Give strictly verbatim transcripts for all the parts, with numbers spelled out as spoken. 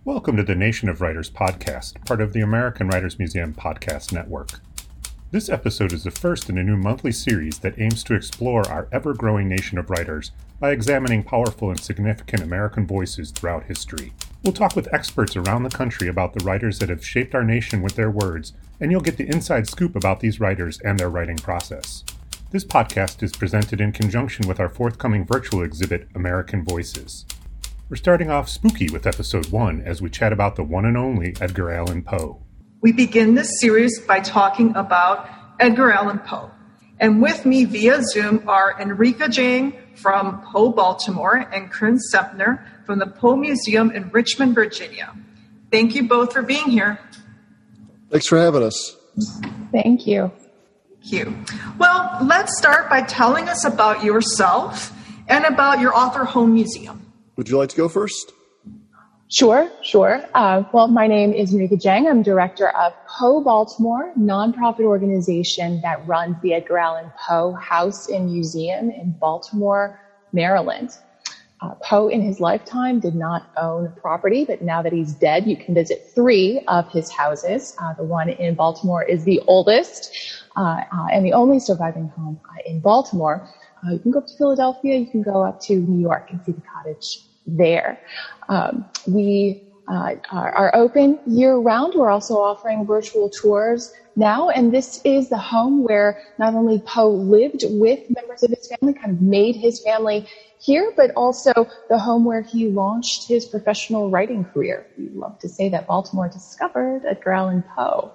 Welcome to the Nation of Writers podcast, part of the American Writers Museum podcast network. This episode is the first in a new monthly series that aims to explore our ever-growing nation of writers by examining powerful and significant American voices throughout history. We'll talk with experts around the country about the writers that have shaped our nation with their words, and you'll get the inside scoop about these writers and their writing process. This podcast is presented in conjunction with our forthcoming virtual exhibit, American Voices. We're starting off spooky with episode one as we chat about the one and only Edgar Allan Poe. We begin this series by talking about Edgar Allan Poe. And with me via Zoom are Enrica Jang from Poe Baltimore and Chris Sepner from the Poe Museum in Richmond, Virginia. Thank you both for being here. Thanks for having us. Thank you. Thank you. Well, let's start by telling us about yourself and about your author home museum. Would you like to go first? Sure, sure. Uh, well, my name is Enrica Jang. I'm director of Poe Baltimore, nonprofit organization that runs the Edgar Allan Poe House and Museum in Baltimore, Maryland. Uh, Poe, in his lifetime, did not own property, but now that he's dead, you can visit three of his houses. Uh, the one in Baltimore is the oldest uh, uh, and the only surviving home uh, in Baltimore. Uh, you can go up to Philadelphia, you can go up to New York and see the cottage there. Um, we uh, are, are open year-round. We're also offering virtual tours now, and this is the home where not only Poe lived with members of his family, kind of made his family here, but also the home where he launched his professional writing career. We love to say that Baltimore discovered Edgar Allan Poe.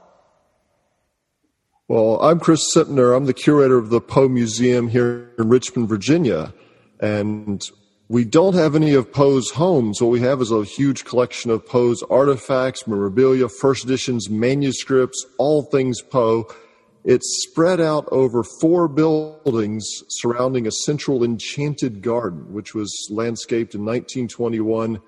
Well, I'm Chris Sepner. I'm the curator of the Poe Museum here in Richmond, Virginia. And we don't have any of Poe's homes. What we have is a huge collection of Poe's artifacts, memorabilia, first editions, manuscripts, all things Poe. It's spread out over four buildings surrounding a central enchanted garden, which was landscaped in nineteen twenty-one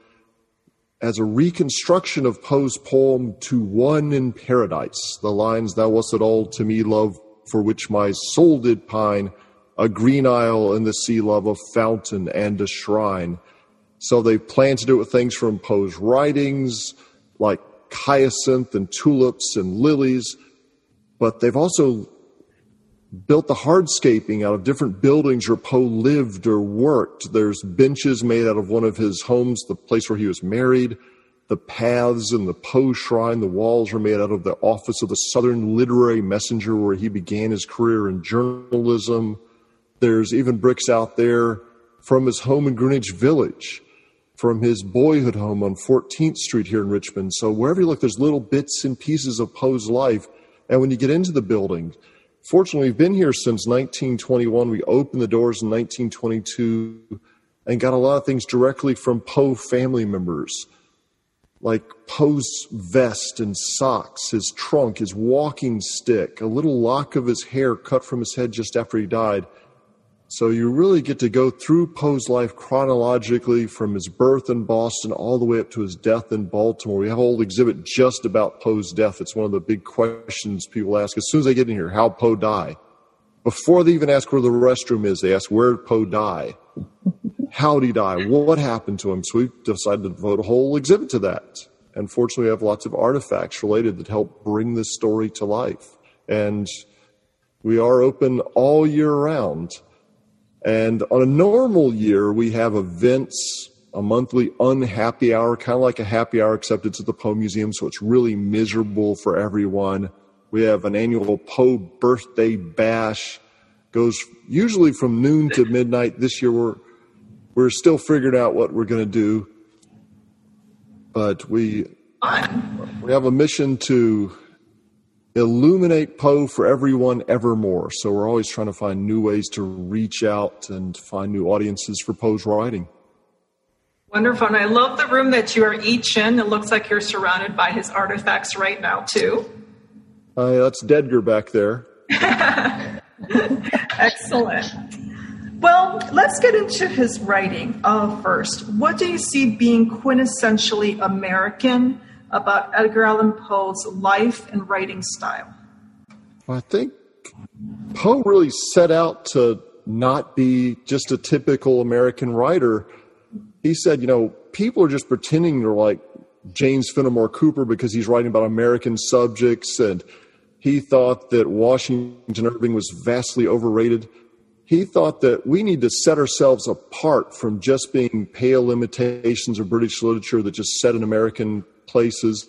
as a reconstruction of Poe's poem To One in Paradise. The lines, "Thou wast it all to me, love, for which my soul did pine, a green isle in the sea, love, a fountain and a shrine." So they plan to do it with things from Poe's writings, like hyacinth and tulips and lilies, but they've also built the hardscaping out of different buildings where Poe lived or worked. There's benches made out of one of his homes, the place where he was married. The paths in the Poe Shrine, the walls were made out of the office of the Southern Literary Messenger, where he began his career in journalism. There's even bricks out there from his home in Greenwich Village, from his boyhood home on fourteenth Street here in Richmond. So wherever you look, there's little bits and pieces of Poe's life. And when you get into the building, fortunately, we've been here since nineteen twenty-one. We opened the doors in nineteen twenty-two and got a lot of things directly from Poe family members, like Poe's vest and socks, his trunk, his walking stick, a little lock of his hair cut from his head just after he died. So you really get to go through Poe's life chronologically from his birth in Boston all the way up to his death in Baltimore. We have a whole exhibit just about Poe's death. It's one of the big questions people ask as soon as they get in here: how'd Poe die? Before they even ask where the restroom is, they ask, where did Poe die? How'd he die? What happened to him? So we decided to devote a whole exhibit to that. And fortunately, we have lots of artifacts related that help bring this story to life. And we are open all year round. And on a normal year, we have events, a monthly unhappy hour, kind of like a happy hour, except it's at the Poe Museum, so it's really miserable for everyone. We have an annual Poe birthday bash, goes usually from noon to midnight. This year, we're we're still figuring out what we're going to do, but we we have a mission to illuminate Poe for everyone evermore. So we're always trying to find new ways to reach out and find new audiences for Poe's writing. Wonderful. And I love the room that you are each in. It looks like you're surrounded by his artifacts right now, too. Uh, that's Dedgar back there. Excellent. Well, let's get into his writing uh, first. What do you see being quintessentially American about Edgar Allan Poe's life and writing style? I think Poe really set out to not be just a typical American writer. He said, you know, people are just pretending they're like James Fenimore Cooper because he's writing about American subjects, and he thought that Washington Irving was vastly overrated. He thought that we need to set ourselves apart from just being pale imitations of British literature that just set in American places.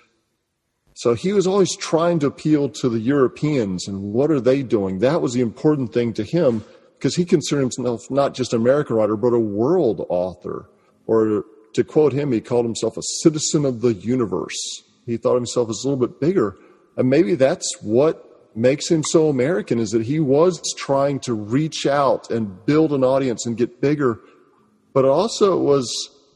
So he was always trying to appeal to the Europeans and what are they doing? That was the important thing to him because he considered himself not just an American writer, but a world author. Or to quote him, he called himself a citizen of the universe. He thought of himself as a little bit bigger. And maybe that's what makes him so American, is that he was trying to reach out and build an audience and get bigger, but also it was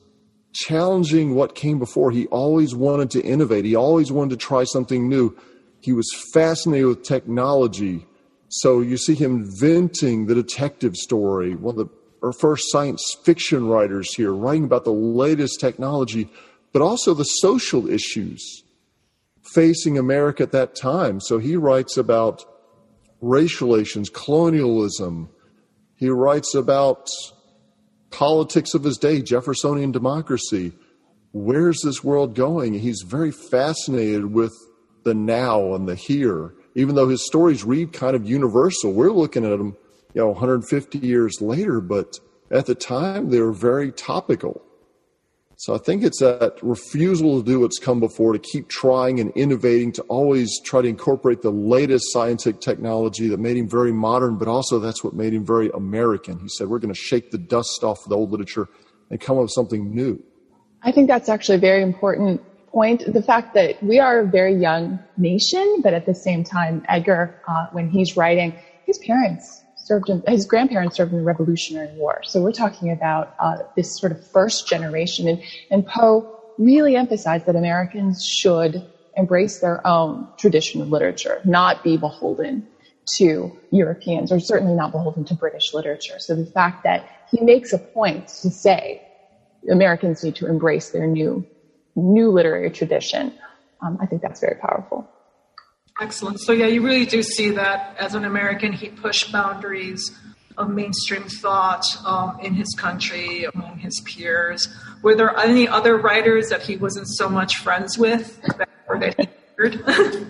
challenging what came before. He always wanted to innovate. He always wanted to try something new. He was fascinated with technology. So you see him inventing the detective story, one of the our first science fiction writers here, writing about the latest technology, but also the social issues facing America at that time. So he writes about race relations, colonialism. He writes about politics of his day, Jeffersonian democracy. Where's this world going? He's very fascinated with the now and the here, even though his stories read kind of universal. We're looking at them, you know, one hundred fifty years later, but at the time they were very topical. So I think it's that refusal to do what's come before, to keep trying and innovating, to always try to incorporate the latest scientific technology that made him very modern, but also that's what made him very American. He said, we're going to shake the dust off of the old literature and come up with something new. I think that's actually a very important point. The fact that we are a very young nation, but at the same time, Edgar, uh, when he's writing, his parents served in, his grandparents served in the Revolutionary War. So we're talking about uh, this sort of first generation. And, and Poe really emphasized that Americans should embrace their own tradition of literature, not be beholden to Europeans, or certainly not beholden to British literature. So the fact that he makes a point to say Americans need to embrace their new, new literary tradition, um, I think that's very powerful. Excellent. So yeah, you really do see that as an American, he pushed boundaries of mainstream thought um, in his country, among his peers. Were there any other writers that he wasn't so much friends with that, or that he feared?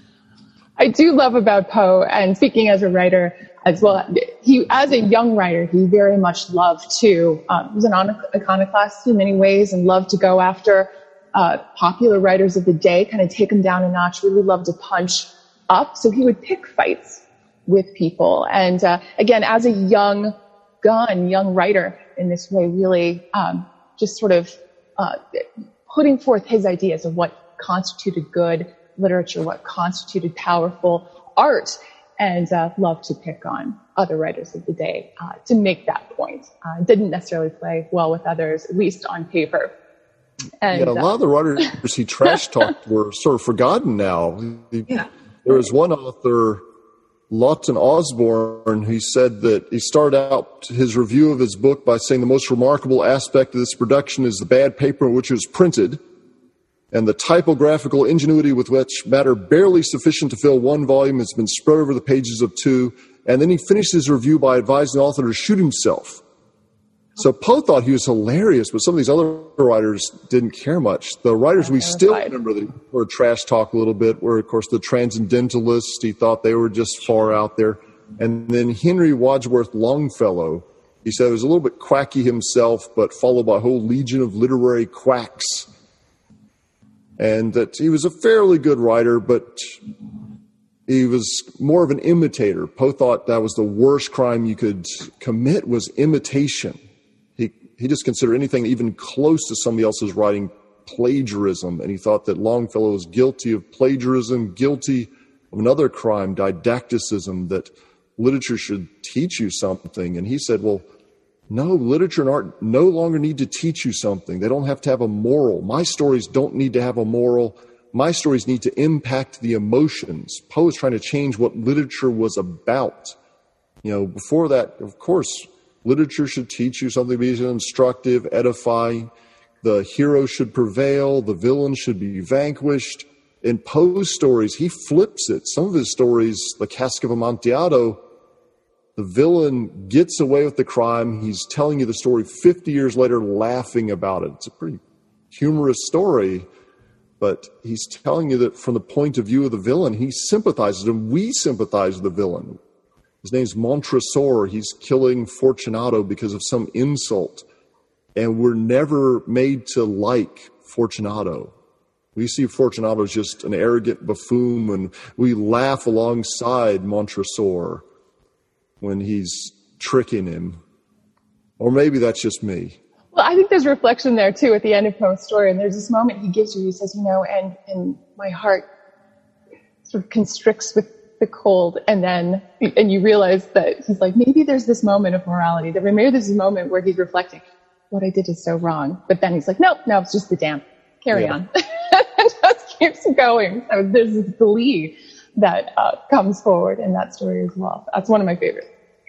I do love about Poe, and speaking as a writer as well, he, as a young writer, he very much loved to, um, he was an iconoclast in many ways and loved to go after Uh, popular writers of the day, kind of take them down a notch, really loved to punch up. So he would pick fights with people. And uh, again, as a young gun, young writer in this way, really um, just sort of uh, putting forth his ideas of what constituted good literature, what constituted powerful art, and uh, loved to pick on other writers of the day uh, to make that point. Uh, didn't necessarily play well with others, at least on paper. And, yeah, a lot of the writers he trash talked were sort of forgotten now. He, yeah. There was one author, Lawton Osborne, who said that he started out his review of his book by saying the most remarkable aspect of this production is the bad paper in which it was printed and the typographical ingenuity with which matter barely sufficient to fill one volume has been spread over the pages of two. And then he finished his review by advising the author to shoot himself. So Poe thought he was hilarious, but some of these other writers didn't care much. The writers we still remember that were trash talk a little bit were, of course, the Transcendentalists. He thought they were just far out there. And then Henry Wadsworth Longfellow, he said he was a little bit quacky himself, but followed by a whole legion of literary quacks. And that he was a fairly good writer, but he was more of an imitator. Poe thought that was the worst crime you could commit, was imitation. He just considered anything even close to somebody else's writing plagiarism, and he thought that Longfellow was guilty of plagiarism, guilty of another crime, didacticism, that literature should teach you something. And he said, well, no, literature and art no longer need to teach you something. They don't have to have a moral. My stories don't need to have a moral. My stories need to impact the emotions. Poe was trying to change what literature was about. You know, before that, of course, literature should teach you something, be instructive, edifying. The hero should prevail. The villain should be vanquished. In Poe's stories, he flips it. Some of his stories, The Cask of Amontillado, the villain gets away with the crime. He's telling you the story fifty years later, laughing about it. It's a pretty humorous story, but he's telling you that from the point of view of the villain, he sympathizes, and we sympathize with the villain. His name's Montresor. He's killing Fortunato because of some insult, and we're never made to like Fortunato. We see Fortunato as just an arrogant buffoon, and we laugh alongside Montresor when he's tricking him. Or maybe that's just me. Well, I think there's reflection there, too, at the end of Poe's story. And there's this moment he gives you, he says, you know, and, and my heart sort of constricts with the cold. And then, and you realize that he's like, maybe there's this moment of morality. That maybe there's a moment where he's reflecting, what I did is so wrong. But then he's like, nope, no, it's just the dam. Carry yeah. on. And just keeps going. So there's this glee that uh, comes forward in that story as well. That's one of my favorites.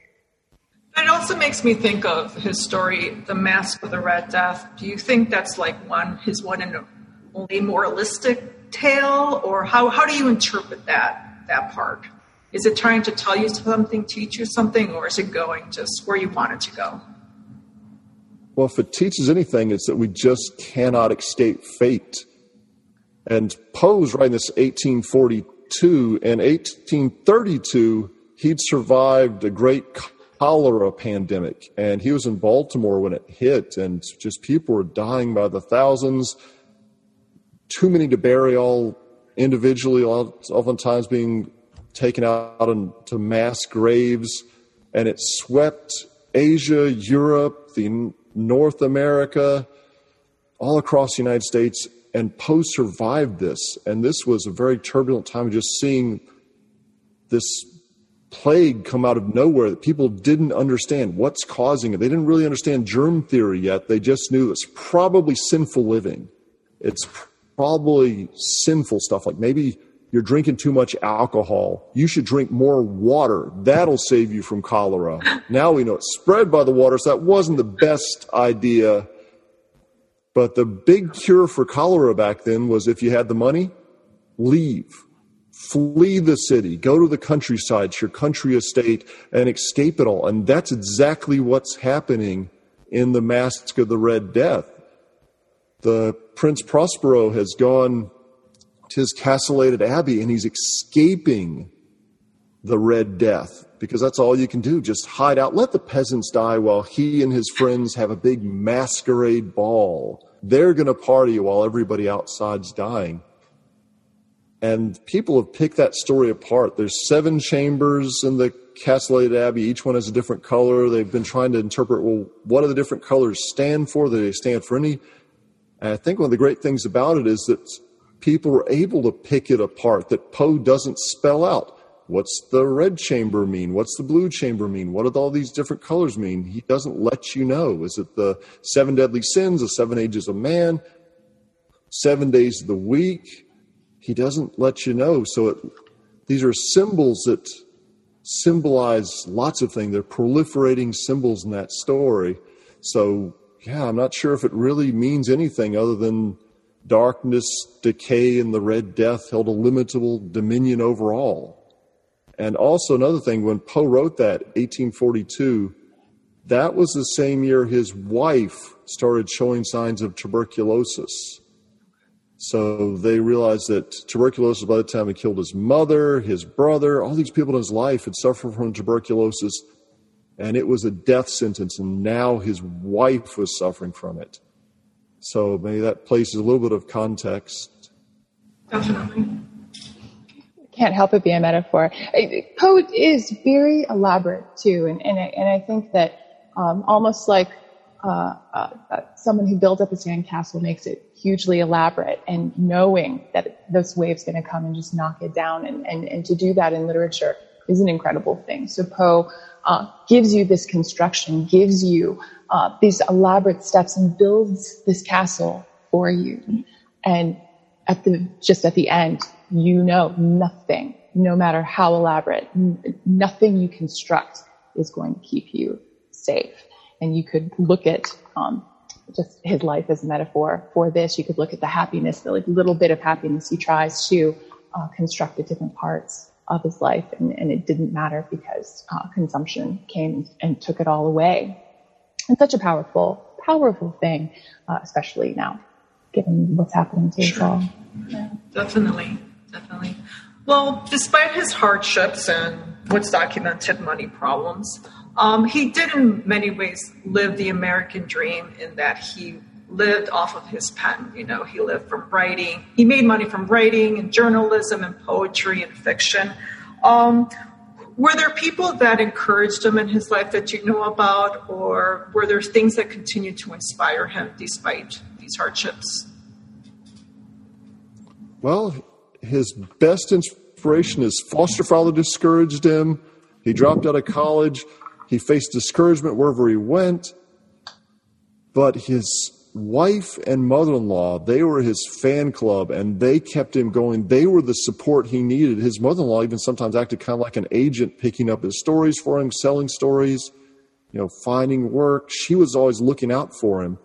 It also makes me think of his story, The Mask of the Red Death. Do you think that's like one, his one and only moralistic tale, or how, how do you interpret that, that part? Is it trying to tell you something, teach you something, or is it going just where you want it to go? Well, if it teaches anything, it's that we just cannot escape fate. And Poe's writing this eighteen forty-two, and eighteen thirty-two, he'd survived a great cholera pandemic, and he was in Baltimore when it hit, and just people were dying by the thousands, too many to bury all individually, oftentimes being taken out into mass graves, and it swept Asia, Europe, the North America, all across the United States, and Poe survived this, and this was a very turbulent time of just seeing this plague come out of nowhere that people didn't understand what's causing it. They didn't really understand germ theory yet. They just knew it's probably sinful living. It's probably sinful stuff, like maybe you're drinking too much alcohol. You should drink more water. That'll save you from cholera. Now we know it's spread by the water, so that wasn't the best idea. But the big cure for cholera back then was if you had the money, leave. Flee the city, go to the countryside, to your country estate, and escape it all. And that's exactly what's happening in The Mask of the Red Death. The Prince Prospero has gone to his castellated abbey, and he's escaping the Red Death, because that's all you can do. Just hide out. Let the peasants die while he and his friends have a big masquerade ball. They're going to party while everybody outside's dying. And people have picked that story apart. There's seven chambers in the castellated abbey. Each one has a different color. They've been trying to interpret, well, what do the different colors stand for? Do they stand for any? And I think one of the great things about it is that people were able to pick it apart, that Poe doesn't spell out. What's the red chamber mean? What's the blue chamber mean? What do all these different colors mean? He doesn't let you know. Is it the seven deadly sins, the seven ages of man, seven days of the week? He doesn't let you know. So it, these are symbols that symbolize lots of things. They're proliferating symbols in that story. So, yeah, I'm not sure if it really means anything other than darkness, decay, and the Red Death held a limitable dominion over all. And also another thing, when Poe wrote that, eighteen forty-two, that was the same year his wife started showing signs of tuberculosis. So they realized that tuberculosis, by the time he killed his mother, his brother, all these people in his life had suffered from tuberculosis, and it was a death sentence, and now his wife was suffering from it. So maybe that places a little bit of context. Definitely. Can't help it be a metaphor. Poe is very elaborate, too, and, and, I, and I think that um, almost like uh, uh, someone who builds up a sandcastle makes it hugely elaborate, and knowing that this wave's going to come and just knock it down, and, and, and to do that in literature is an incredible thing. So Poe uh, gives you this construction, gives you uh, these elaborate steps, and builds this castle for you. And at the just at the end, you know nothing, no matter how elaborate, n- nothing you construct is going to keep you safe. And you could look at um, just his life as a metaphor for this. You could look at the happiness, the like, little bit of happiness he tries to uh, construct at different parts of his life, and, and it didn't matter because uh, consumption came and took it all away. And such a powerful, powerful thing, uh, especially now. given what's happening to Sure. us all. Yeah. Definitely, definitely. Well, despite his hardships and what's documented money problems, um, he did in many ways live the American dream in that he lived off of his pen. You know, he lived from writing. He made money from writing and journalism and poetry and fiction. Um, were there people that encouraged him in his life that you know about, or were there things that continued to inspire him despite these hardships? Well, his best inspiration is foster father discouraged him. He dropped out of college. He faced discouragement wherever he went. But his wife and mother-in-law, they were his fan club, and they kept him going. They were the support he needed. His mother-in-law even sometimes acted kind of like an agent, picking up his stories for him, selling stories, you know, finding work. She was always looking out for him.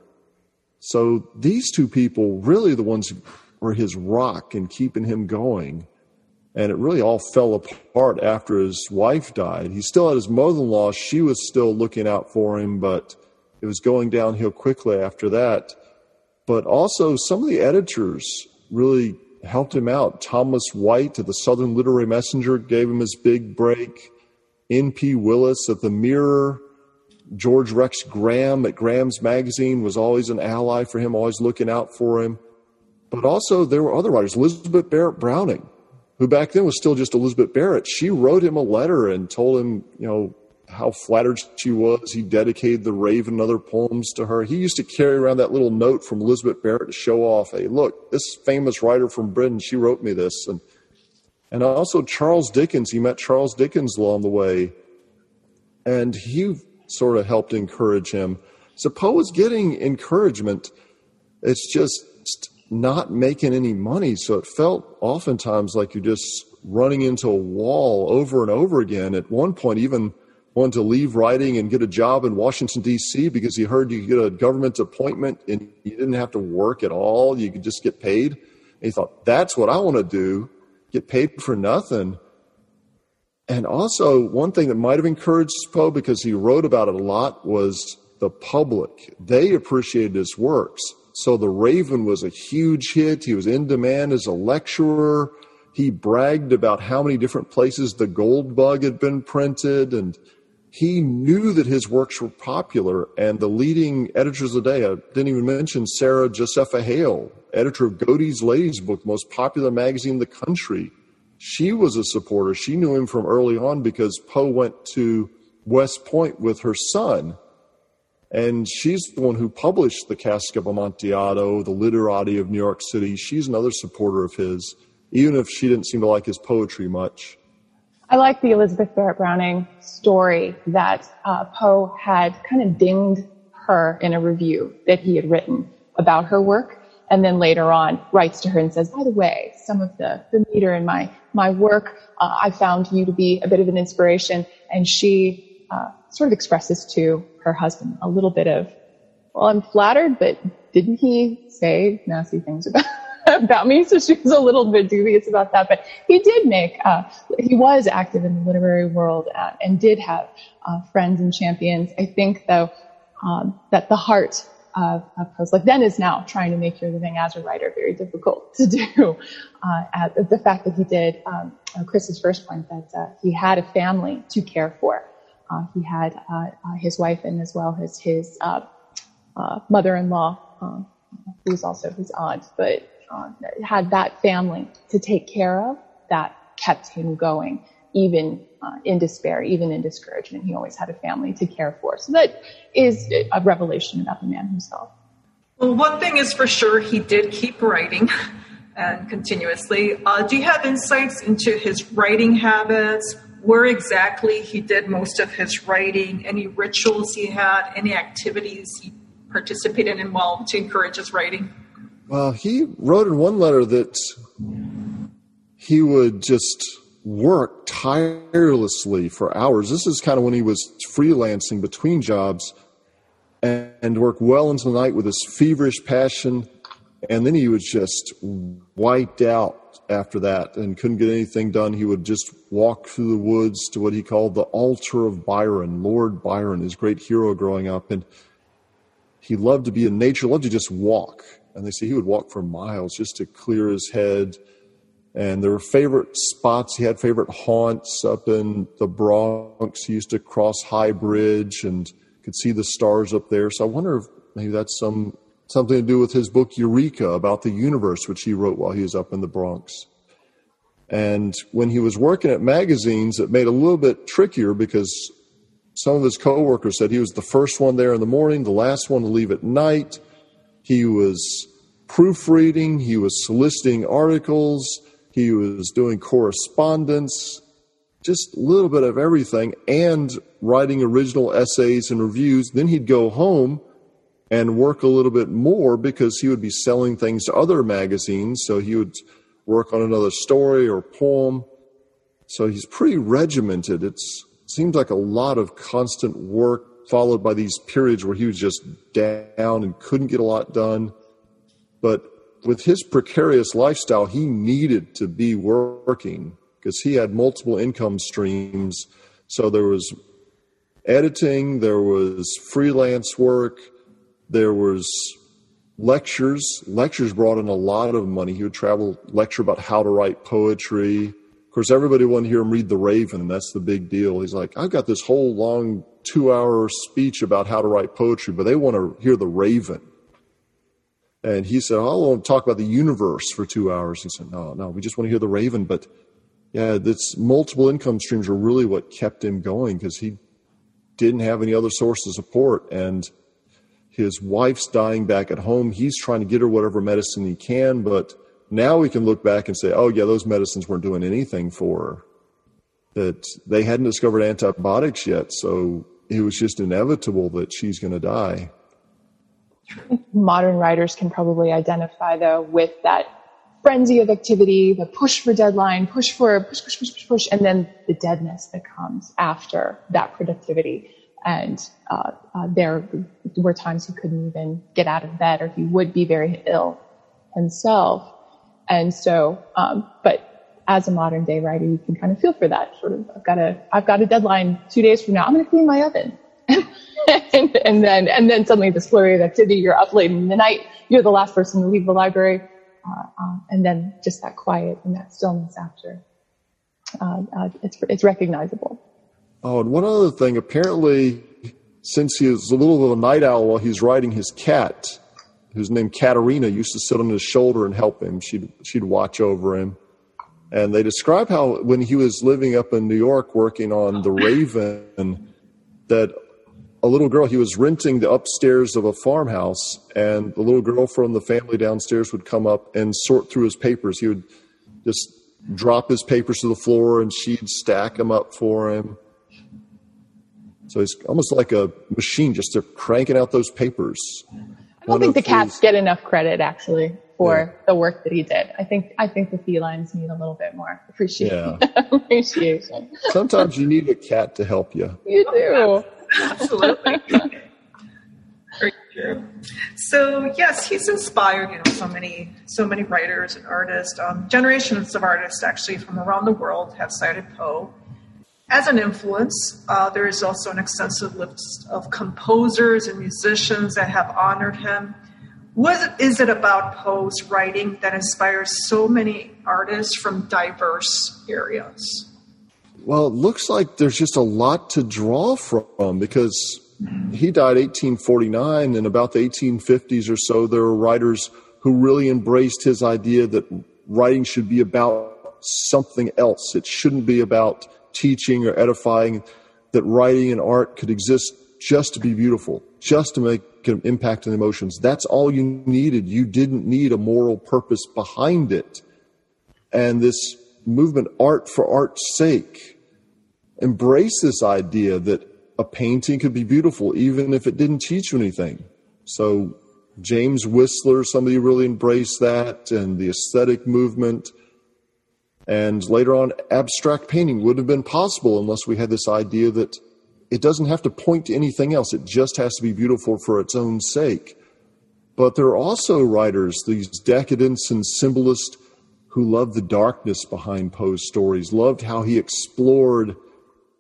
So these two people really the ones who were his rock in keeping him going. And it really all fell apart after his wife died. He still had his mother-in-law. She was still looking out for him, but it was going downhill quickly after that. But also some of the editors really helped him out. Thomas White at the Southern Literary Messenger gave him his big break. N P Willis at the Mirror. George Rex Graham at Graham's Magazine was always an ally for him, always looking out for him. But also there were other writers. Elizabeth Barrett Browning, who back then was still just Elizabeth Barrett. She wrote him a letter and told him, you know, how flattered she was. He dedicated The Raven and other poems to her. He used to carry around that little note from Elizabeth Barrett to show off, hey, look, this famous writer from Britain, she wrote me this. And and also Charles Dickens, he met Charles Dickens along the way, and he sort of helped encourage him. So Poe was getting encouragement. It's just not making any money, so it felt oftentimes like you're just running into a wall over and over again. At one point, even wanted to leave writing and get a job in Washington, D C because he heard you could get a government appointment and you didn't have to work at all. You could just get paid. And he thought, that's what I want to do, get paid for nothing. And also, one thing that might have encouraged Poe, because he wrote about it a lot, was the public. They appreciated his works. So The Raven was a huge hit. He was in demand as a lecturer. He bragged about how many different places The Gold Bug had been printed, and he knew that his works were popular. And the leading editors of the day, I didn't even mention Sarah Josepha Hale, editor of Godey's Ladies Book, the most popular magazine in the country. She was a supporter. She knew him from early on because Poe went to West Point with her son. And she's the one who published the Cask of Amontillado, the Literati of New York City. She's another supporter of his, even if she didn't seem to like his poetry much. I like the Elizabeth Barrett Browning story that uh, Poe had kind of dinged her in a review that he had written about her work, and then later on writes to her and says, by the way, some of the, the meter in my, my work, uh, I found you to be a bit of an inspiration. And she uh, sort of expresses to her husband a little bit of, well, I'm flattered, but didn't he say nasty things about about me? So she was a little bit dubious about that. But he did make, uh, he was active in the literary world uh, and did have uh, friends and champions. I think, though, um, that the heart of, of Poe's life then is now trying to make your living as a writer very difficult to do. Uh, at the fact that he did, um, Chris's first point, that uh, he had a family to care for. Uh, he had uh, uh, his wife and as well as his uh, uh, mother-in-law, uh, who was also his aunt, but uh, had that family to take care of that kept him going, even uh, in despair, even in discouragement. He always had a family to care for. So that is a revelation about the man himself. Well, one thing is for sure, he did keep writing and continuously. Uh, do you have insights into his writing habits? Where exactly he did most of his writing, any rituals he had, any activities he participated in while to encourage his writing? Well, he wrote in one letter that he would just work tirelessly for hours. This is kind of when he was freelancing between jobs, and, and work well into the night with his feverish passion. And then he was just wiped out after that and couldn't get anything done. He would just walk through the woods to what he called the altar of Byron, Lord Byron, his great hero growing up. And he loved to be in nature, loved to just walk. And they say he would walk for miles just to clear his head. And there were favorite spots. He had favorite haunts up in the Bronx. He used to cross High Bridge and could see the stars up there. So I wonder if maybe that's some something to do with his book Eureka about the universe, which he wrote while he was up in the Bronx. And when he was working at magazines, it made it a little bit trickier because some of his coworkers said he was the first one there in the morning, the last one to leave at night. He was proofreading. He was soliciting articles. He was doing correspondence, just a little bit of everything, and writing original essays and reviews. Then he'd go home and work a little bit more because he would be selling things to other magazines. So he would work on another story or poem. So he's pretty regimented. It seems like a lot of constant work followed by these periods where he was just down and couldn't get a lot done. But with his precarious lifestyle, he needed to be working because he had multiple income streams. So there was editing, there was freelance work, there was lectures. Lectures brought in a lot of money. He would travel, lecture about how to write poetry. Of course, everybody wanted to hear him read The Raven, and that's the big deal. He's like, I've got this whole long two-hour speech about how to write poetry, but they want to hear The Raven. And he said, oh, I want to talk about the universe for two hours. He said, no, no, we just want to hear The Raven. But yeah, this multiple income streams are really what kept him going because he didn't have any other source of support. And his wife's dying back at home. He's trying to get her whatever medicine he can. But now we can look back and say, oh, yeah, those medicines weren't doing anything for her. That they hadn't discovered antibiotics yet. So it was just inevitable that she's going to die. Modern writers can probably identify, though, with that frenzy of activity, the push for deadline, push for push, push, push, push, push, and then the deadness that comes after that productivity. And uh, uh, there were times he couldn't even get out of bed, or he would be very ill himself. And so, um, but as a modern day writer, you can kind of feel for that. Sort of, I've got a, I've got a deadline two days from now. I'm going to clean my oven. and, and then, and then suddenly this flurry of activity, you're up late in the night, you're the last person to leave the library, uh, uh, and then just that quiet and that stillness after, uh, uh, it's, it's recognizable. Oh, and one other thing, apparently, since he was a little bit of a night owl while he's writing, his cat, who's named Katerina, used to sit on his shoulder and help him. She'd, she'd watch over him. And they describe how when he was living up in New York working on The Raven, that a little girl, he was renting the upstairs of a farmhouse, and the little girl from the family downstairs would come up and sort through his papers. He would just drop his papers to the floor, and she'd stack them up for him. So he's almost like a machine just to cranking out those papers. I don't One think the cats his... get enough credit, actually, for yeah. the work that he did. I think I think the felines need a little bit more appreciation. Yeah. appreciation. Sometimes you need a cat to help you. You do. Absolutely. Very true. So yes, he's inspired, you know, so many, so many writers and artists. Um, generations of artists actually from around the world have cited Poe as an influence. Uh, there is also an extensive list of composers and musicians that have honored him. What is it about Poe's writing that inspires so many artists from diverse areas? Well, it looks like there's just a lot to draw from because he died eighteen forty-nine, and about the eighteen fifties or so, there were writers who really embraced his idea that writing should be about something else. It shouldn't be about teaching or edifying, that writing and art could exist just to be beautiful, just to make an impact on emotions. That's all you needed. You didn't need a moral purpose behind it. And this movement, art for art's sake, embrace this idea that a painting could be beautiful even if it didn't teach you anything. So James Whistler, somebody who really embraced that, and the aesthetic movement. And later on, abstract painting wouldn't have been possible unless we had this idea that it doesn't have to point to anything else. It just has to be beautiful for its own sake. But there are also writers, these decadents and symbolists, who loved the darkness behind Poe's stories, loved how he explored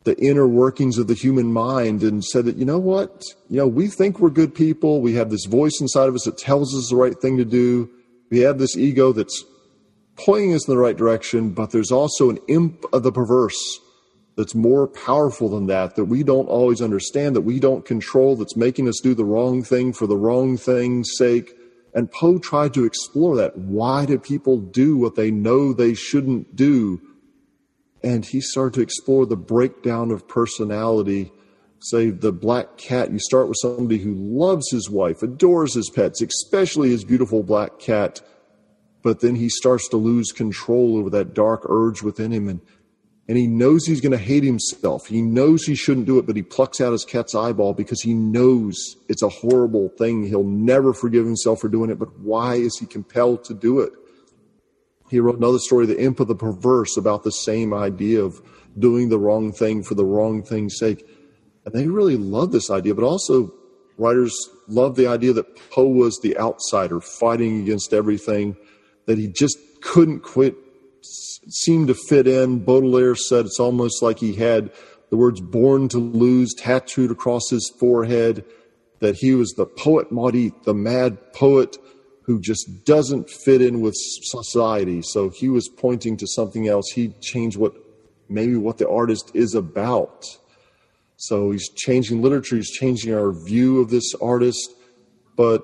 the inner workings of the human mind and said that, you know what, you know, we think we're good people. We have this voice inside of us that tells us the right thing to do. We have this ego that's pointing us in the right direction, but there's also an imp of the perverse that's more powerful than that, that we don't always understand, that we don't control, that's making us do the wrong thing for the wrong thing's sake. And Poe tried to explore that. Why do people do what they know they shouldn't do? And he started to explore the breakdown of personality. Say the black cat, you start with somebody who loves his wife, adores his pets, especially his beautiful black cat, but then he starts to lose control over that dark urge within him, and And he knows he's going to hate himself. He knows he shouldn't do it, but he plucks out his cat's eyeball because he knows it's a horrible thing. He'll never forgive himself for doing it, but why is he compelled to do it? He wrote another story, The Imp of the Perverse, about the same idea of doing the wrong thing for the wrong thing's sake. And they really love this idea, but also writers love the idea that Poe was the outsider fighting against everything, that he just couldn't quit, seemed to fit in. Baudelaire said it's almost like he had the words "born to lose" tattooed across his forehead, that he was the poet maudit, the mad poet who just doesn't fit in with society. So he was pointing to something else. He changed what maybe what the artist is about. So he's changing literature, he's changing our view of this artist, but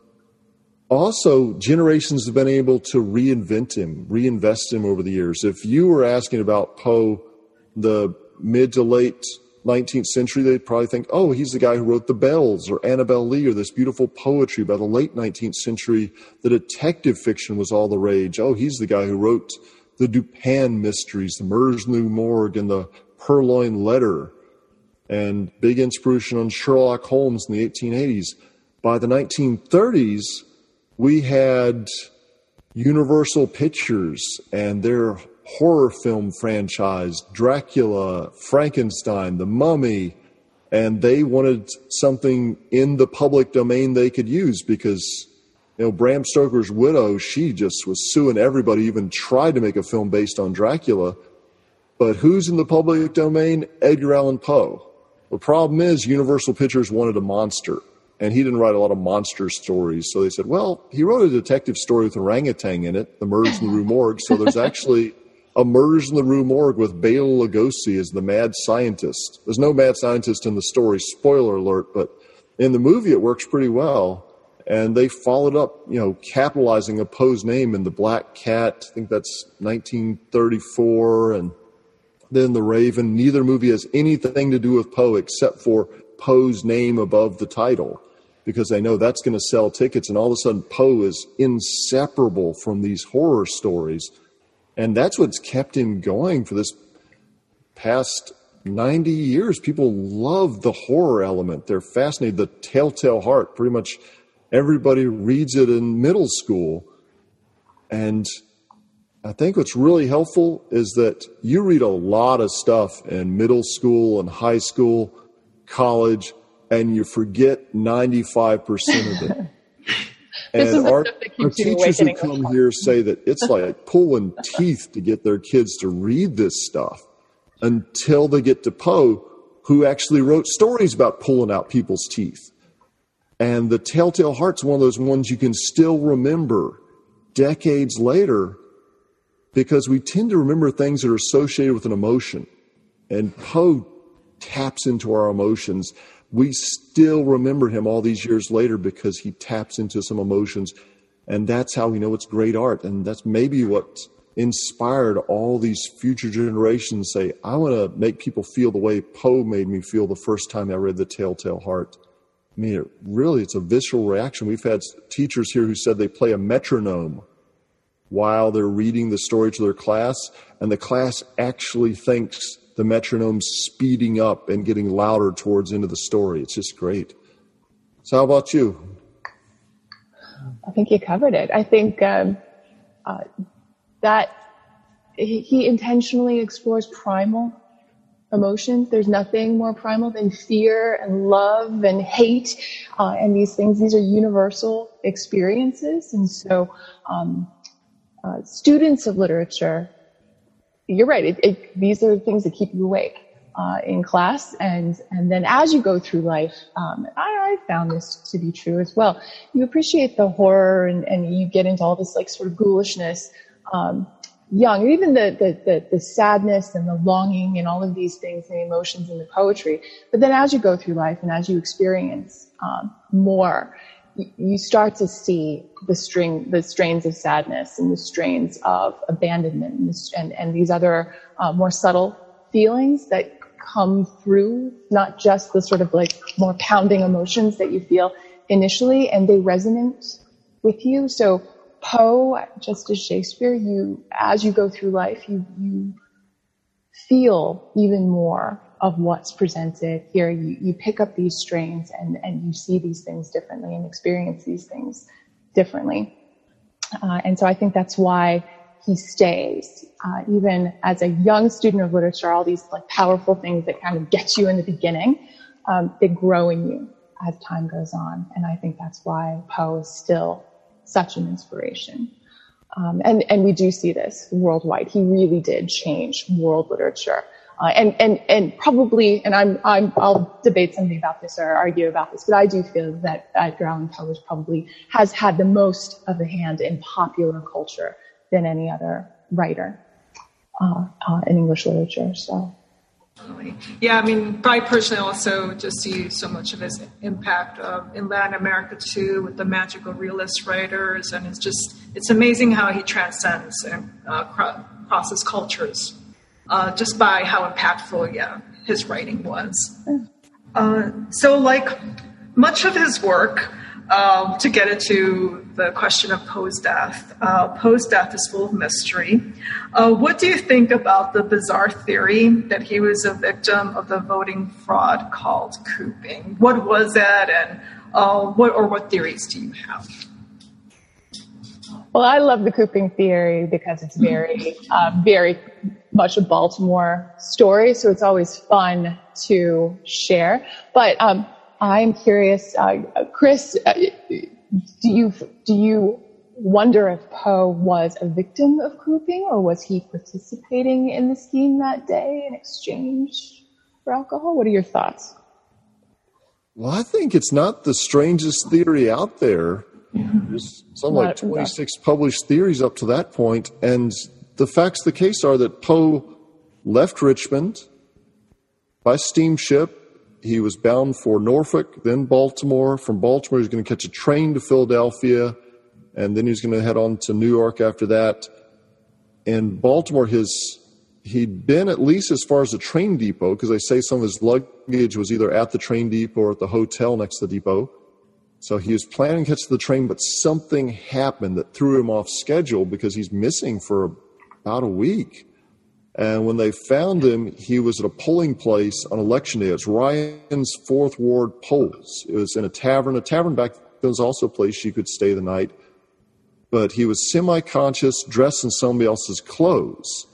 also, generations have been able to reinvent him, reinvest him over the years. If you were asking about Poe, the mid to late nineteenth century, they'd probably think, oh, he's the guy who wrote The Bells or Annabel Lee or this beautiful poetry. By the late nineteenth century, the detective fiction was all the rage. Oh, he's the guy who wrote the Dupin mysteries, the Murders in the Rue Morgue and the Purloined Letter, and big inspiration on Sherlock Holmes in the eighteen eighties. By the nineteen thirties, we had Universal Pictures and their horror film franchise, Dracula, Frankenstein, The Mummy, and they wanted something in the public domain they could use because, you know, Bram Stoker's widow, she just was suing everybody, even tried to make a film based on Dracula. But who's in the public domain? Edgar Allan Poe. The problem is Universal Pictures wanted a monster. And he didn't write a lot of monster stories. So they said, well, he wrote a detective story with orangutan in it, The Murders in the Rue Morgue. So there's actually a Murders in the Rue Morgue with Bela Lugosi as the mad scientist. There's no mad scientist in the story, spoiler alert, but in the movie it works pretty well. And they followed up, you know, capitalizing a Poe's name in The Black Cat. I think that's nineteen thirty-four. And then The Raven. Neither movie has anything to do with Poe except for Poe's name above the title, because they know that's going to sell tickets, and all of a sudden Poe is inseparable from these horror stories. And that's what's kept him going for this past ninety years. People love the horror element. They're fascinated. The Telltale Heart, pretty much everybody reads it in middle school. And I think what's really helpful is that you read a lot of stuff in middle school and high school, college, and you forget ninety-five percent of it. And our, our teachers who come here say that it's like pulling teeth to get their kids to read this stuff until they get to Poe, who actually wrote stories about pulling out people's teeth. And the Telltale Heart's one of those ones you can still remember decades later, because we tend to remember things that are associated with an emotion. And Poe taps into our emotions. We still remember him all these years later because he taps into some emotions. And that's how we know it's great art. And that's maybe what inspired all these future generations to say, I want to make people feel the way Poe made me feel the first time I read The Telltale Heart. I mean, it really, it's a visceral reaction. We've had teachers here who said they play a metronome while they're reading the story to their class, and the class actually thinks the metronome's speeding up and getting louder towards the end of the story. It's just great. So how about you? I think you covered it. I think um, uh, that he intentionally explores primal emotions. There's nothing more primal than fear and love and hate. Uh, and these things, these are universal experiences. And so um, uh, students of literature, you're right. It, it, these are the things that keep you awake. uh, in class. And, and then as you go through life, um, I, I found this to be true as well. You appreciate the horror and, and you get into all this like sort of ghoulishness, um, young, or even the, the, the, the sadness and the longing and all of these things, the emotions in the poetry. But then as you go through life and as you experience, um, more, you, you start to see the string, the strains of sadness and the strains of abandonment and, this, and, and these other, uh, more subtle feelings that come through, not just the sort of like more pounding emotions that you feel initially, and they resonate with you. So Poe, just as Shakespeare, you, as you go through life, you, you feel even more of what's presented here. You, you pick up these strains and, and you see these things differently and experience these things differently. Uh, and so I think that's why he stays, uh, even as a young student of literature, all these like powerful things that kind of get you in the beginning, um, they grow in you as time goes on. And I think that's why Poe is still such an inspiration. Um, and, and we do see this worldwide. He really did change world literature. Uh, and, and, and probably, and I'm, I'm, I'll debate something about this or argue about this, but I do feel that Edgar Allan Poe is probably has had the most of a hand in popular culture than any other writer, uh, uh, in English literature. So. Yeah, I mean, I personally also just see so much of his impact uh, in Latin America too, with the magical realist writers, and it's just, it's amazing how he transcends and uh, crosses cultures, uh, just by how impactful, yeah, his writing was. Uh, so, like much of his work, uh, to get into the question of Poe's death, uh, Poe's death is full of mystery. Uh, what do you think about the bizarre theory that he was a victim of the voting fraud called cooping? What was that, and uh, what or what theories do you have? Well, I love the cooping theory because it's very, uh, very much a Baltimore story, so it's always fun to share. But um, I'm curious, uh, Chris, uh, do you do you wonder if Poe was a victim of cooping, or was he participating in the scheme that day in exchange for alcohol? What are your thoughts? Well, I think it's not the strangest theory out there. There's something like twenty-six published theories up to that point, and the facts of the case are that Poe left Richmond by steamship. He was bound for Norfolk, then Baltimore. From Baltimore, he was going to catch a train to Philadelphia, and then he was going to head on to New York after that. In Baltimore, his he'd been at least as far as the train depot, because they say some of his luggage was either at the train depot or at the hotel next to the depot. So he was planning to catch the train, but something happened that threw him off schedule because he's missing for about a week. And when they found him, he was at a polling place on election day. It was Ryan's Fourth Ward polls. It was in a tavern. A tavern back then was also a place you could stay the night. But he was semi-conscious, dressed in somebody else's clothes.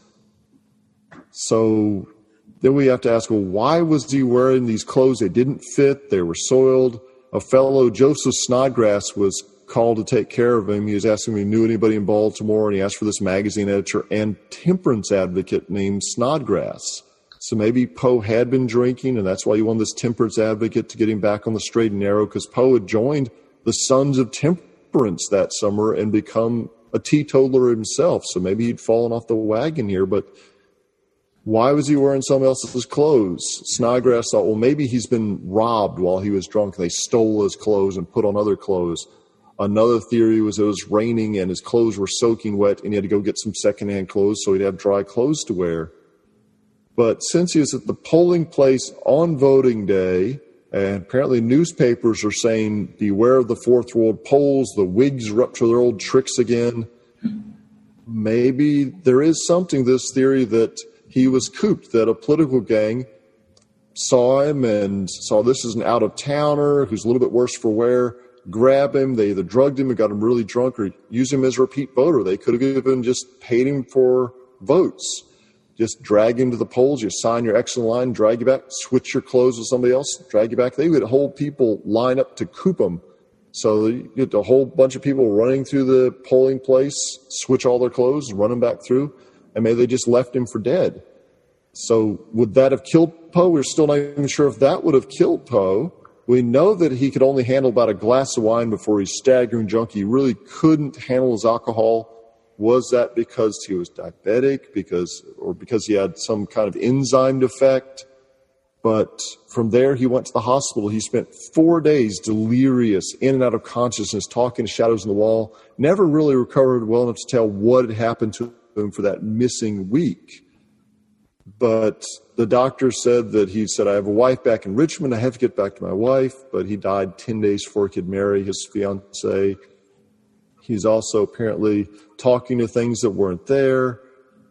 So then we have to ask, well, why was he wearing these clothes? They didn't fit. They were soiled. A fellow, Joseph Snodgrass, was called to take care of him. He was asking if he knew anybody in Baltimore, and he asked for this magazine editor and temperance advocate named Snodgrass. So maybe Poe had been drinking, and that's why he wanted this temperance advocate to get him back on the straight and narrow, because Poe had joined the Sons of Temperance that summer and become a teetotaler himself. So maybe he'd fallen off the wagon here, but why was he wearing someone else's clothes? Snodgrass thought, well, maybe he's been robbed while he was drunk. They stole his clothes and put on other clothes. Another theory was it was raining and his clothes were soaking wet and he had to go get some secondhand clothes so he'd have dry clothes to wear. But since he was at the polling place on voting day, and apparently newspapers are saying, beware of the Fourth Ward polls, the Whigs are up to their old tricks again, maybe there is something to this theory that he was cooped, that a political gang saw him and saw this as an out-of-towner who's a little bit worse for wear, grab him, they either drugged him and got him really drunk or used him as a repeat voter. They could have even just paid him for votes. Just drag him to the polls, you sign your X in line, drag you back, switch your clothes with somebody else, drag you back. They would hold people line up to coop him. So you get a whole bunch of people running through the polling place, switch all their clothes, run them back through, and maybe they just left him for dead. So would that have killed Poe? We're still not even sure if that would have killed Poe. We know that he could only handle about a glass of wine before he's staggering drunk. He really couldn't handle his alcohol. Was that because he was diabetic, because or because he had some kind of enzyme defect? But from there, he went to the hospital. He spent four days delirious, in and out of consciousness, talking to shadows on the wall. Never really recovered well enough to tell what had happened to him for that missing week. But the doctor said that he said, I have a wife back in Richmond. I have to get back to my wife. But he died ten days before he could marry his fiancée. He's also apparently talking to things that weren't there.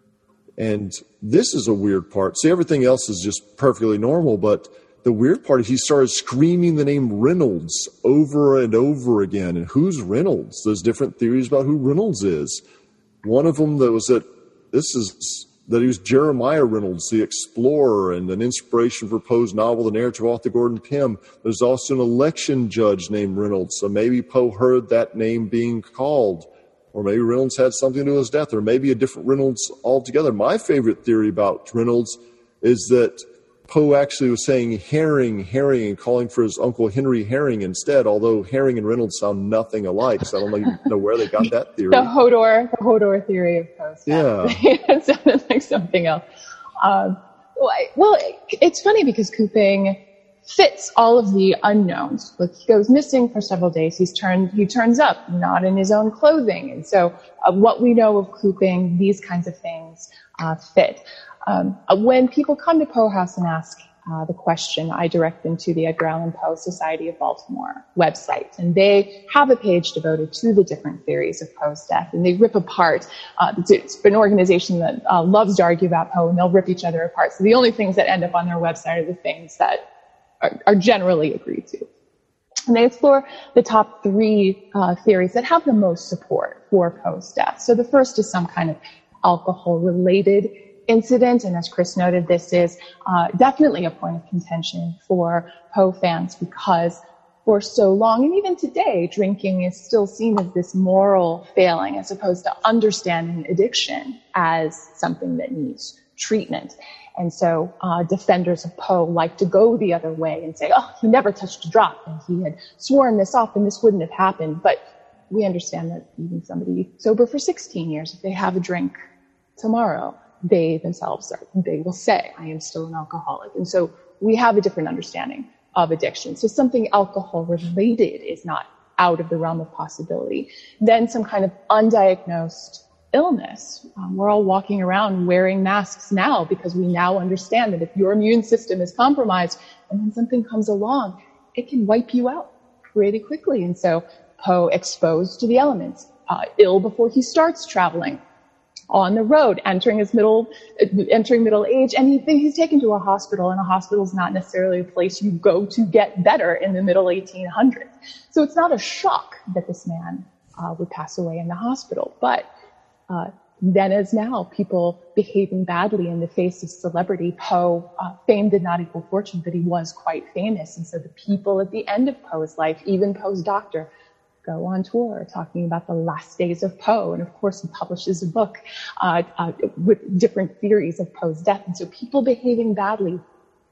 And this is a weird part. See, everything else is just perfectly normal. But the weird part is he started screaming the name Reynolds over and over again. And who's Reynolds? There's different theories about who Reynolds is. One of them that was that this is... that he was Jeremiah Reynolds, the explorer, and an inspiration for Poe's novel, The Narrative of Arthur Gordon Pym. There's also an election judge named Reynolds, so maybe Poe heard that name being called, or maybe Reynolds had something to do with his death, or maybe a different Reynolds altogether. My favorite theory about Reynolds is that Poe actually was saying Herring, Herring, and calling for his uncle Henry Herring instead, although Herring and Reynolds sound nothing alike, so I don't even know where they got that theory. The Hodor, the Hodor theory of Poe. Yeah. It sounded like something else. Um, well, it's funny because Cooping fits all of the unknowns. Like, he goes missing for several days. He's turned, he turns up, not in his own clothing. And so uh, what we know of Cooping, these kinds of things uh, fit. Um, when people come to Poe House and ask uh, the question, I direct them to the Edgar Allan Poe Society of Baltimore website, and they have a page devoted to the different theories of Poe's death, and they rip apart. Uh, it's an organization that uh, loves to argue about Poe, and they'll rip each other apart. So the only things that end up on their website are the things that are, are generally agreed to. And they explore the top three uh, theories that have the most support for Poe's death. So the first is some kind of alcohol-related incident, and as Chris noted, this is uh, definitely a point of contention for Poe fans because for so long, and even today, drinking is still seen as this moral failing as opposed to understanding addiction as something that needs treatment. And so uh, defenders of Poe like to go the other way and say, oh, he never touched a drop, and he had sworn this off, and this wouldn't have happened. But we understand that even somebody sober for sixteen years, if they have a drink tomorrow, they themselves are, they will say, I am still an alcoholic. And so we have a different understanding of addiction. So something alcohol related is not out of the realm of possibility. Then some kind of undiagnosed illness. Um, we're all walking around wearing masks now because we now understand that if your immune system is compromised and then something comes along, it can wipe you out pretty quickly. And so Poe, exposed to the elements, uh, ill before he starts traveling, on the road, entering his middle, entering middle age, and he, he's taken to a hospital, and a hospital is not necessarily a place you go to get better in the middle eighteen hundreds. So it's not a shock that this man uh, would pass away in the hospital. But uh, then as now, people behaving badly in the face of celebrity. Poe, uh, fame did not equal fortune, but he was quite famous. And so the people at the end of Poe's life, even Poe's doctor, go on tour talking about the last days of Poe. And of course, he publishes a book uh, uh, with different theories of Poe's death. And so people behaving badly,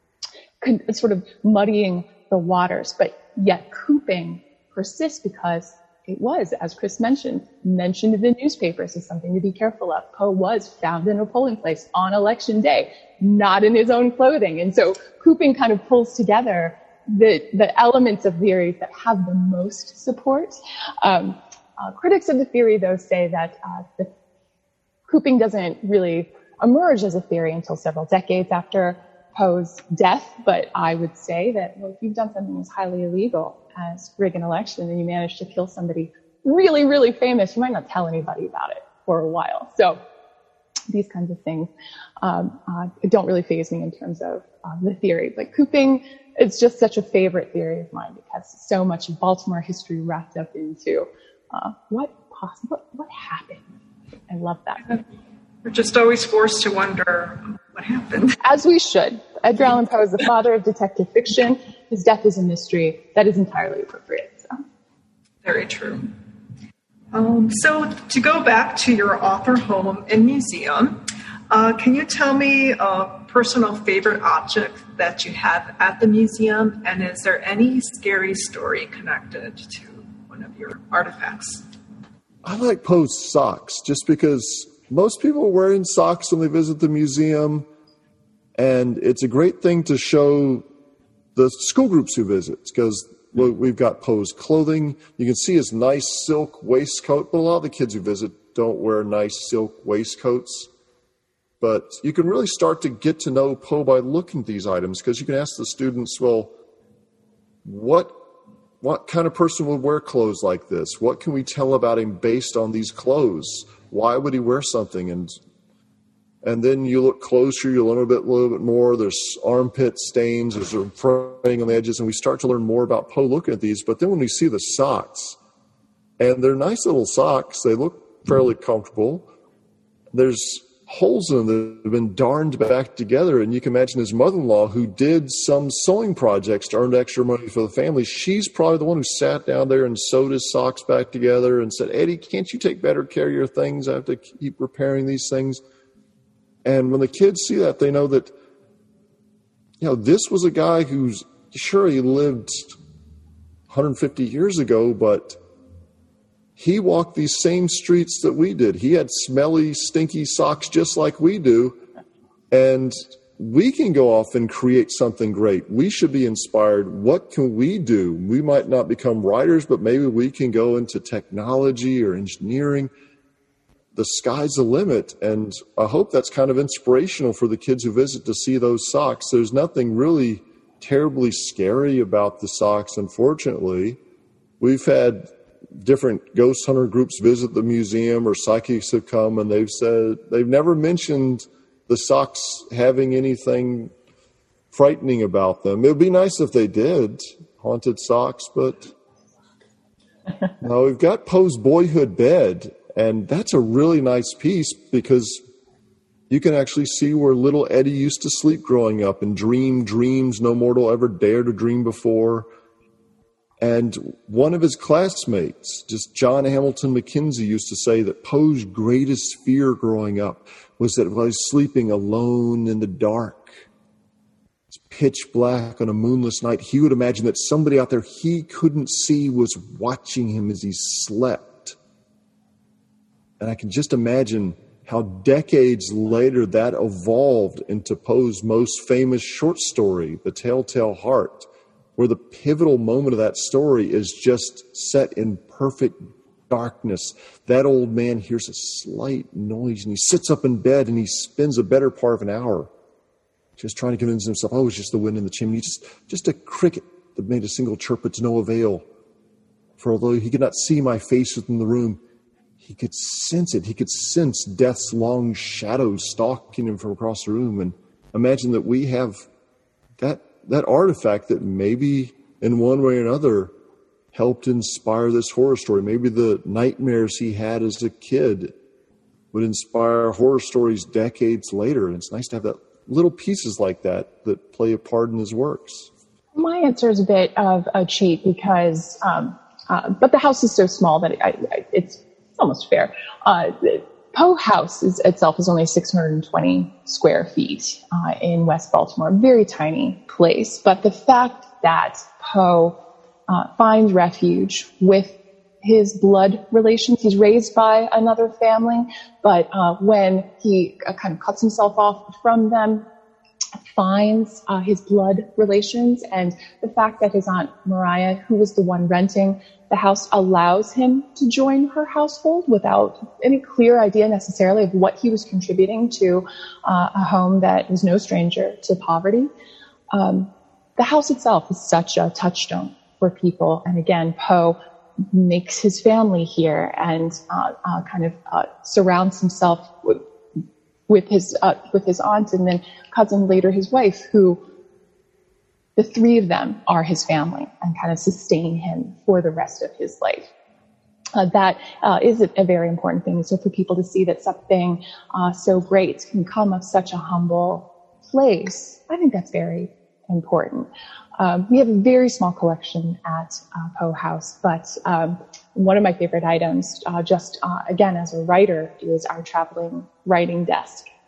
could, sort of muddying the waters. But yet Cooping persists because it was, as Chris mentioned, mentioned in the newspapers as something to be careful of. Poe was found in a polling place on election day, not in his own clothing. And so Cooping kind of pulls together the, the elements of theories that have the most support. Um, uh, critics of the theory, though, say that uh, the Cooping doesn't really emerge as a theory until several decades after Poe's death. But I would say that, well, if you've done something as highly illegal as rig an election and you manage to kill somebody really, really famous, you might not tell anybody about it for a while. So these kinds of things um, uh, don't really faze me in terms of uh, the theory. But Cooping, it's just such a favorite theory of mine because so much of Baltimore history wrapped up into uh, what possible, what, what happened. I love that. We're just always forced to wonder what happened. As we should. Edgar Allan Poe is the father of detective fiction. His death is a mystery. That is entirely appropriate. So. Very true. Um, so to go back to your author home and museum, uh, can you tell me a personal favorite object that you have at the museum? And is there any scary story connected to one of your artifacts? I like Poe's socks just because most people are wearing socks when they visit the museum, and it's a great thing to show the school groups who visit because we've got Poe's clothing. You can see his nice silk waistcoat, but a lot of the kids who visit don't wear nice silk waistcoats. But you can really start to get to know Poe by looking at these items because you can ask the students, well, what what kind of person would wear clothes like this? What can we tell about him based on these clothes? Why would he wear something? And and then you look closer, you learn a bit, a little bit more. There's armpit stains, there's a fraying on the edges, and we start to learn more about Poe looking at these. But then when we see the socks, and they're nice little socks, they look fairly comfortable. There's holes in them that have been darned back together, and you can imagine his mother-in-law, who did some sewing projects to earn extra money for the family, she's probably the one who sat down there and sewed his socks back together and said, Eddie, can't you take better care of your things? I have to keep repairing these things. And when the kids see that, they know that, you know, this was a guy who's, sure, he lived one hundred fifty years ago, but he walked these same streets that we did. He had smelly, stinky socks just like we do. And we can go off and create something great. We should be inspired. What can we do? We might not become writers, but maybe we can go into technology or engineering. The sky's the limit. And I hope that's kind of inspirational for the kids who visit to see those socks. There's nothing really terribly scary about the socks, unfortunately. We've had different ghost hunter groups visit the museum, or psychics have come, and they've said they've never mentioned the socks having anything frightening about them. It would be nice if they did, haunted socks, but no, we've got Poe's boyhood bed, and that's a really nice piece because you can actually see where little Eddie used to sleep growing up and dream dreams no mortal ever dared to dream before. And one of his classmates, just John Hamilton McKenzie, used to say that Poe's greatest fear growing up was that while he's sleeping alone in the dark, it's pitch black on a moonless night, he would imagine that somebody out there he couldn't see was watching him as he slept. And I can just imagine how decades later that evolved into Poe's most famous short story, The Telltale Heart, where the pivotal moment of that story is just set in perfect darkness. That old man hears a slight noise, and he sits up in bed, and he spends a better part of an hour just trying to convince himself, oh, it's just the wind in the chimney, just, just a cricket that made a single chirp, but to no avail. For although he could not see my face within the room, he could sense it. He could sense death's long shadows stalking him from across the room. And imagine that we have that that artifact that maybe in one way or another helped inspire this horror story. Maybe the nightmares he had as a kid would inspire horror stories decades later. And it's nice to have that little pieces like that that play a part in his works. My answer is a bit of a cheat because, um, uh, but the house is so small that I, I, it's almost fair. Uh, Poe House is, itself is only six hundred twenty square feet uh, in West Baltimore, a very tiny place. But the fact that Poe uh, finds refuge with his blood relations, he's raised by another family, but uh, when he uh, kind of cuts himself off from them, finds uh, his blood relations, and the fact that his Aunt Mariah, who was the one renting the house, allows him to join her household without any clear idea necessarily of what he was contributing to uh, a home that was no stranger to poverty. Um, the house itself is such a touchstone for people. And again, Poe makes his family here and uh, uh, kind of uh, surrounds himself with, with his uh, with his aunt and then cousin, later his wife, who the three of them are his family and kind of sustain him for the rest of his life. Uh, that uh, is a, a very important thing. So for people to see that something uh, so great can come of such a humble place, I think that's very important. Um, we have a very small collection at uh, Poe House, but um, one of my favorite items, uh, just uh, again as a writer, is our traveling writing desk.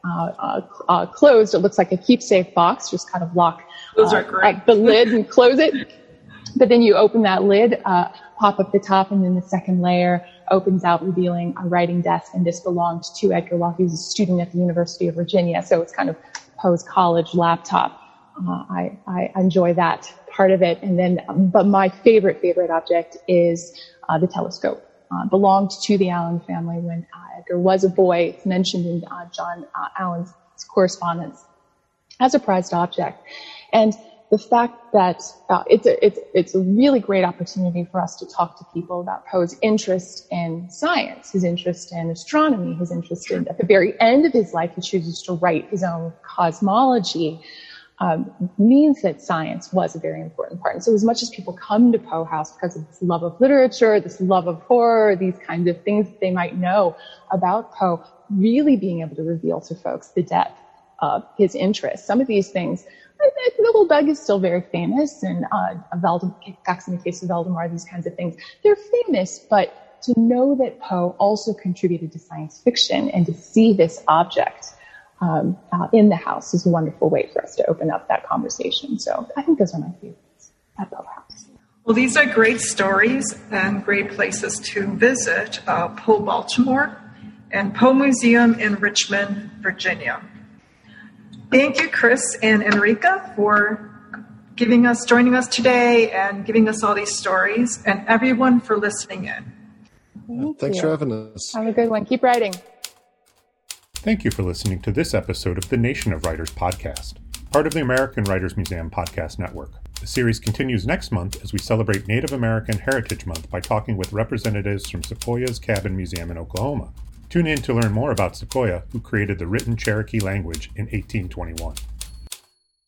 uh, uh, uh, closed. It looks like a keepsake box, just kind of lock Those uh, are great. uh, the lid and close it. But then you open that lid, uh, pop up the top, and then the second layer opens out, revealing a writing desk. And this belonged to Edgar Waugh. He was a student at the University of Virginia, so it's kind of Poe's college laptop. Uh, I, I enjoy that part of it. And then, um, but my favorite, favorite object is uh, the telescope. Uh, belonged to the Allen family when uh, Edgar was a boy. It's mentioned in uh, John uh, Allen's correspondence as a prized object. And the fact that uh, it's a, it's it's a really great opportunity for us to talk to people about Poe's interest in science, his interest in astronomy, his interest in, at the very end of his life, he chooses to write his own cosmology, um, means that science was a very important part. And so as much as people come to Poe House because of this love of literature, this love of horror, these kinds of things that they might know about Poe, really being able to reveal to folks the depth of his interest. Some of these things, the Little Bug is still very famous, and uh, Valdemar, Facts in the Case of Valdemar, these kinds of things. They're famous, but to know that Poe also contributed to science fiction and to see this object um, uh, in the house is a wonderful way for us to open up that conversation. So I think those are my favorites at Poe House. Well, these are great stories and great places to visit uh, Poe Baltimore and Poe Museum in Richmond, Virginia. Thank you, Chris and Enrica, for giving us, joining us today and giving us all these stories, and everyone for listening in. Thank Thanks you. for having us. Have a good one. Keep writing. Thank you for listening to this episode of the Nation of Writers podcast, part of the American Writers Museum Podcast Network. The series continues next month as we celebrate Native American Heritage Month by talking with representatives from Sequoyah's Cabin Museum in Oklahoma. Tune in to learn more about Sequoyah, who created the written Cherokee language in eighteen twenty-one.